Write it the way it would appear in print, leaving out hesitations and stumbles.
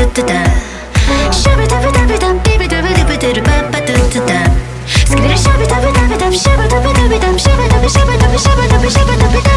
トゥタシャバダバダバダビビダバダバダルバッバトゥトゥタスキルシャバダバダバダシャバダバダバダシャバダバシャバダバシャバダバシャバダバ